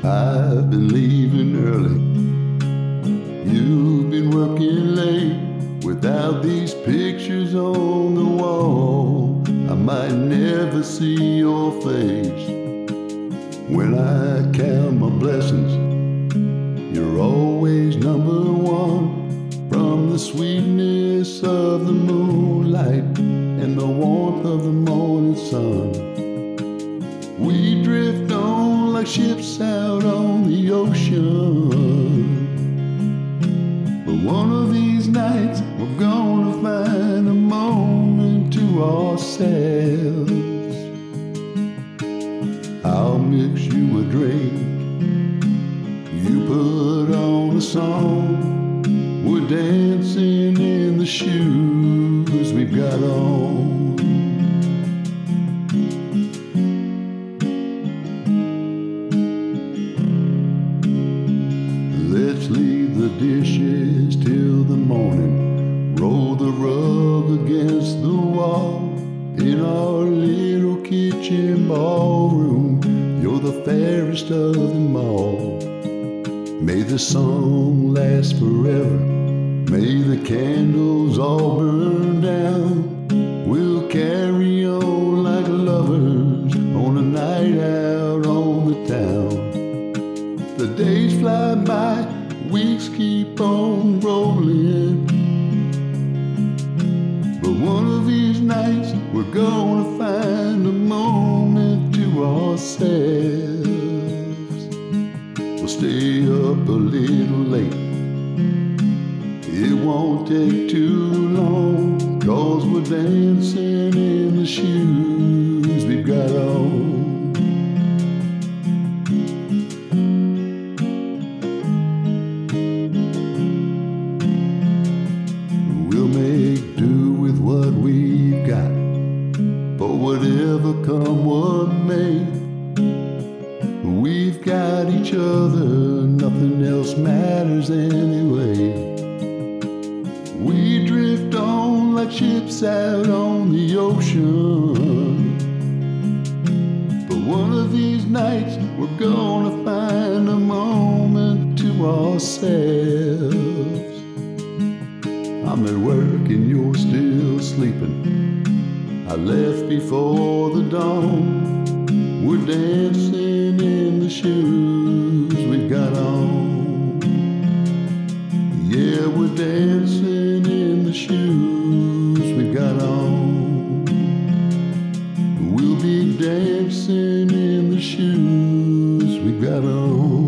I've been leaving early. You've been working late. Without these pictures on the wall, I might never see your face. When I count my blessings, you're always number one. From the sweetness of the moonlight and the warmth of the morning sun, we drift on like ships out on the ocean. But one of these nights we're gonna find a moment to ourselves. I'll mix you a drink, you put on a song. We're dancing in the shoes we've got on. Let's leave the dishes till the morning. Roll the rug against the wall. In our little kitchen ballroom, you're the fairest of them all. May the song last forever. May the candles all burn down. We'll carry on like lovers on a night out on the town. The days fly by, weeks keep on rolling. But one of these nights we're gonna find a moment to ourselves. We'll stay up a little late. It won't take too long, 'cause we're dancing in the shoes we've got on. We'll make do with what we've got, for whatever come what may. We've got each other, nothing else matters anyway. We drift on like ships out on the ocean. But one of these nights we're gonna find a moment to ourselves. I'm at work and you're still sleeping. I left before the dawn. We're dancing in the shoes we've got on. Yeah, we're dancing in the shoes we've got on. We'll be dancing in the shoes we've got on.